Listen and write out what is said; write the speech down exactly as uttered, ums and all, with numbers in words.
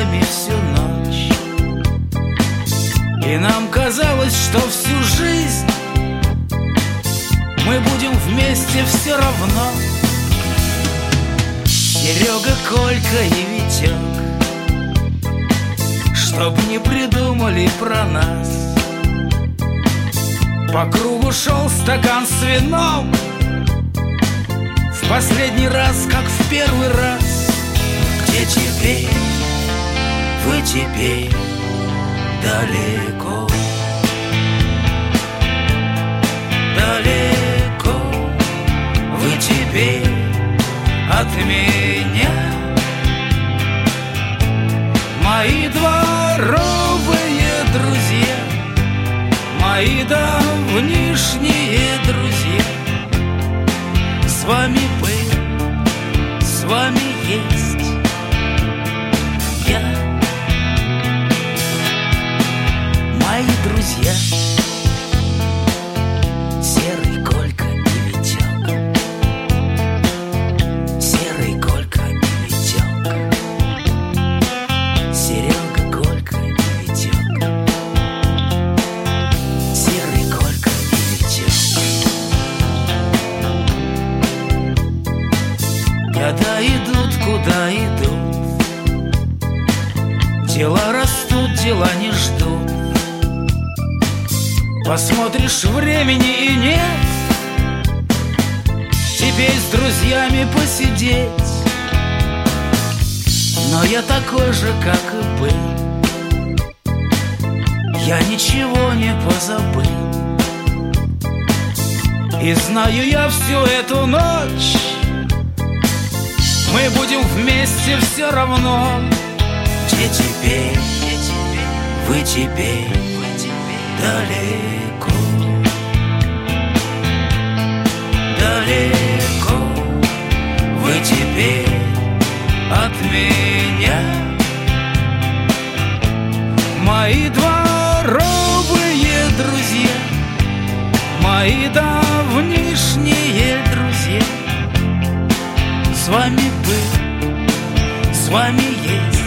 нами всю ночь, и нам казалось, что всю жизнь мы будем вместе все равно. Серега, Колька и Витек, чтоб не придумали про нас, по кругу шел стакан с вином, в последний раз, как в первый раз. Где теперь, вы теперь далеко, далеко, вы теперь от меня. Мои дворовые друзья, мои давнишние друзья, с вами был, с вами есть я. Мои друзья, Серый, Колька и Витек, Серый, Колька и Витек, Серега, Колька и Витек, Серый, Колька и Витек. Года идут, куда идут, дела растут, дела не ждут. Посмотришь, времени и нет, теперь с друзьями посидеть. Но я такой же, как и был, я ничего не позабыл. И знаю я всю эту ночь, мы будем вместе все равно. Где теперь, вы теперь далеко, далеко, вы теперь от меня. Мои дворовые друзья, мои давнишние друзья, с вами был, с вами есть